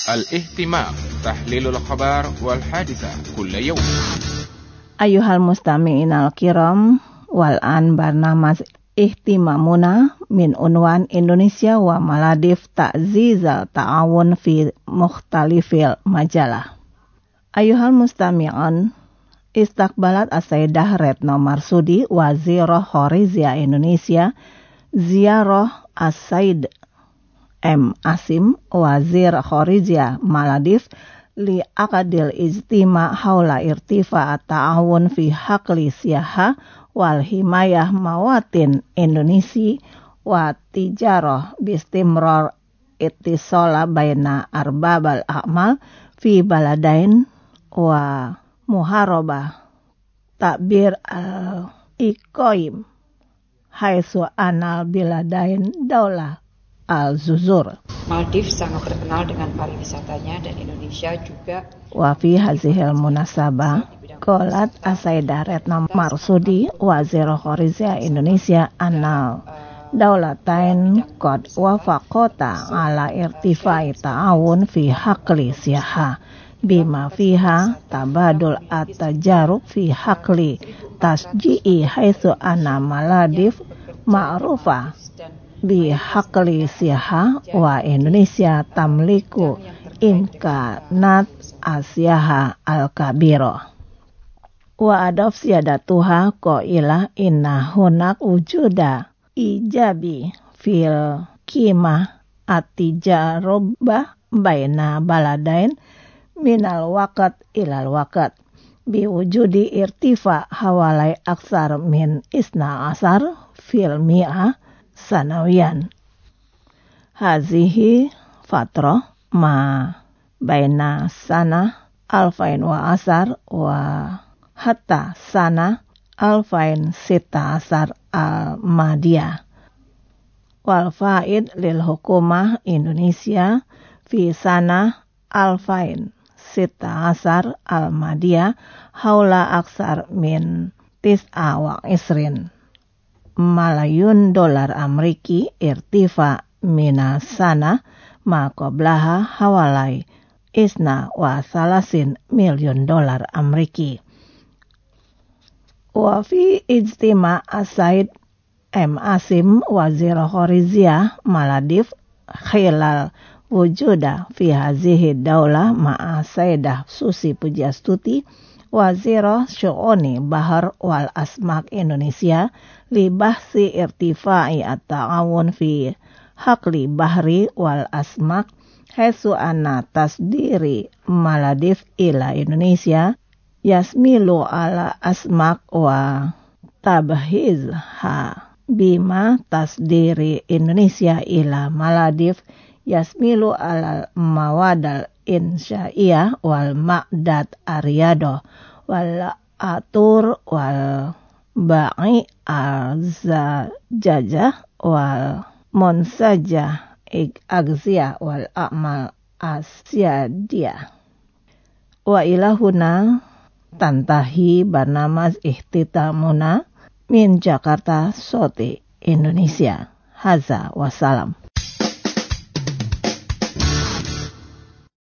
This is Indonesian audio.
الاهتمام تحليل الأخبار والحادثة كل يوم. أيها المستمعين الكرام، والآن برنامج اهتمامنا من عنوان إندونيسيا ومالديف تعزيز التعاون في مختلف المجالات. أيها المستمعون، استقبلت السيدة ريتنو مرسودي وزير خارجية إندونيسيا زيارة السيد M. Asim وزير خارجية مالديف لعقد الاجتماع حول ارتفاع التعاون في حقل السياحة والحماية مواطن إندونيسي والتجارة باستمرار اتصال بين أرباب الأعمال في بلدين ومحاربة تغيير الإقليم حيث أن البلدين دولة Al-Zuzur. Maldives sangat terkenal dengan pariwisatanya dan Indonesia juga. Wa fi hazihil munasabah qalat as-sayyidah Retno Marsudi wazir kharijiah Indonesia anna daulatain qad wafaqata ala irtifai ta'awun fi haqqli siyahah bima fiha tabadul at-tajarub fi haqqli tasji'i haitsu anna Maldives ma'rufah bi haqqli siyaha wa Indonesia tamliku imkanat asyaha al-kabiro wa adopsi adatuha qaila inna hunak wujuda ijabi fil qimah atijarobah baina baladain minal waqt ilal waqt bi wujudi irtifa hawalai aksar min isna asar fil mi'ah sanawian. Hazihi fatrah ma baina sana alfain wa asar wa hatta sana alfain sita asar al-madiyah. Wal faid lil hukumah Indonesia fi sana alfain sita asar al-madiyah haula aksar min tis'a wa isrin malayun dolar Ameriki irtifa mina sana maqablaha hawalai isna wa salasin million dolar Ameriki. Wa fi ijtima as-Said M. Asim wazir kharijiah Maldives khilal wujuda fi hazihi daulah ma'a Sayyidah Susi Pujastuti wazirah syu'uni bahar wal asmak Indonesia li bahsi irtifai at-ta'awun fi haqli bahri wal asmak haitsu anna tasdiri Maldives ila Indonesia yasmilu ala asmak wa tabhizha bima tasdiri Indonesia ila Maldives yasmilu ala mawadal insya'iyah wal ma'dad aryado wal atur wal ba'i al-zajajah wal monsajah agziyah wal a'mal asyadiyah. Wa ilahuna tantahi barnamaz ihtitamuna min Jakarta Soti Indonesia. Haza wassalam.